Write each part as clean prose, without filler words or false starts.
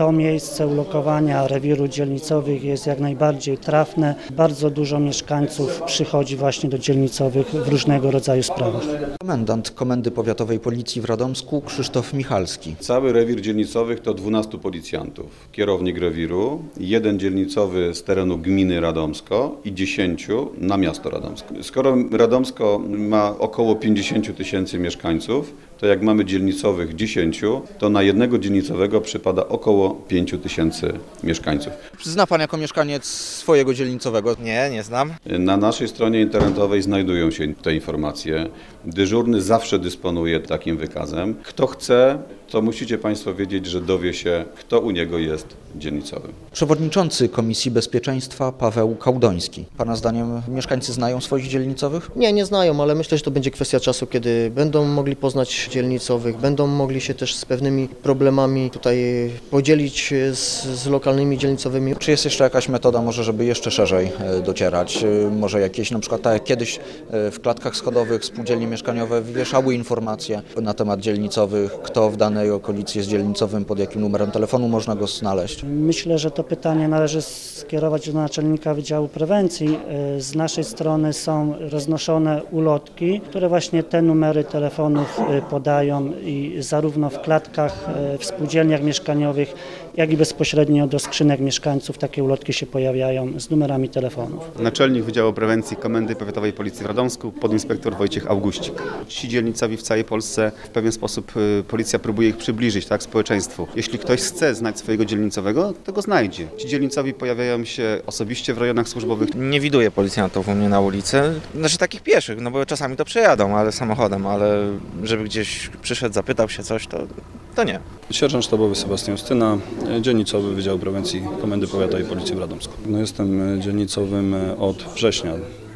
to miejsce ulokowania rewirów dzielnicowych jest jak najbardziej trafne. Bardzo dużo mieszkańców przychodzi właśnie do dzielnicowych w różnego rodzaju sprawach. Komendant Komendy Powiatowej Policji w Radomsku Krzysztof Michalski. Cały rewir dzielnicowych to 12 policjantów. Kierownik rewiru, 1 dzielnicowy z terenu gminy Radomsko i 10 na miasto Radomsko. Skoro Radomsko ma około 50 tysięcy mieszkańców, to jak mamy dzielnicowych 10, to na jednego dzielnicowego przypada około 5 tysięcy mieszkańców. Zna Pan jako mieszkaniec swojego dzielnicowego? Nie znam. Na naszej stronie internetowej znajdują się te informacje. Dyżurny zawsze dysponuje takim wykazem. Kto chce, to musicie Państwo wiedzieć, że dowie się, kto u niego jest dzielnicowym. Przewodniczący Komisji Bezpieczeństwa Paweł Kałdoński. Pana zdaniem mieszkańcy znają swoich dzielnicowych? Nie znają, ale myślę, że to będzie kwestia czasu, kiedy będą mogli poznać dzielnicowych, będą mogli się też z pewnymi problemami tutaj podzielić z lokalnymi dzielnicowymi. Czy jest jeszcze jakaś metoda może, żeby jeszcze szerzej docierać? Może jakieś na przykład tak jak kiedyś w klatkach schodowych spółdzielnie mieszkaniowe wieszały informacje na temat dzielnicowych, kto w danej okolicy jest dzielnicowym, pod jakim numerem telefonu można go znaleźć? Myślę, że to pytanie należy skierować do naczelnika Wydziału Prewencji. Z naszej strony są roznoszone ulotki, które właśnie te numery telefonów podają i zarówno w klatkach, w spółdzielniach mieszkaniowych, jak i bezpośrednio do skrzynek mieszkańców takie ulotki się pojawiają z numerami telefonów. Naczelnik Wydziału Prewencji Komendy Powiatowej Policji w Radomsku, podinspektor Wojciech Auguscik. Ci dzielnicowi w całej Polsce w pewien sposób policja próbuje ich przybliżyć, tak, społeczeństwu. Jeśli ktoś chce znać swojego dzielnicowego, to go znajdzie. Ci dzielnicowi pojawiają się osobiście w rejonach służbowych. Nie widuję policjantów u mnie na ulicy, znaczy takich pieszych, no bo czasami to przejadą, ale samochodem, ale żeby gdzieś przyszedł, zapytał się coś, to nie. Sierżant sztabowy Sebastian Styna, dzielnicowy Wydział Prewencji Komendy Powiatowej Policji w Radomsku. Jestem dzielnicowym od września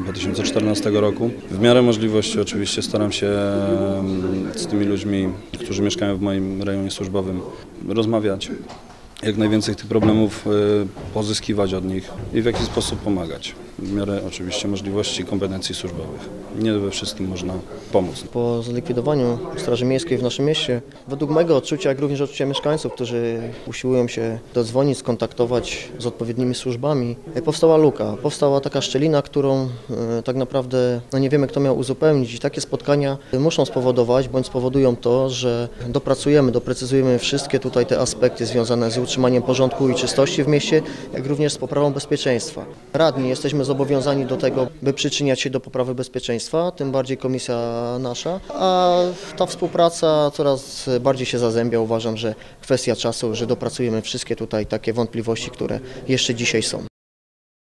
2014 roku. W miarę możliwości oczywiście staram się z tymi ludźmi, którzy mieszkają w moim rejonie służbowym, rozmawiać. Jak najwięcej tych problemów pozyskiwać od nich i w jakiś sposób pomagać. W miarę oczywiście możliwości i kompetencji służbowych. Nie we wszystkim można pomóc. Po zlikwidowaniu Straży Miejskiej w naszym mieście, według mojego odczucia, jak również odczucia mieszkańców, którzy usiłują się dodzwonić, skontaktować z odpowiednimi służbami, powstała luka, powstała taka szczelina, którą tak naprawdę nie wiemy, kto miał uzupełnić. I takie spotkania muszą spowodować, bądź spowodują to, że doprecyzujemy wszystkie tutaj te aspekty związane z utrzymaniem porządku i czystości w mieście, jak również z poprawą bezpieczeństwa. Radni jesteśmy zobowiązani do tego, by przyczyniać się do poprawy bezpieczeństwa, tym bardziej komisja nasza, a ta współpraca coraz bardziej się zazębia. Uważam, że kwestia czasu, że dopracujemy wszystkie tutaj takie wątpliwości, które jeszcze dzisiaj są.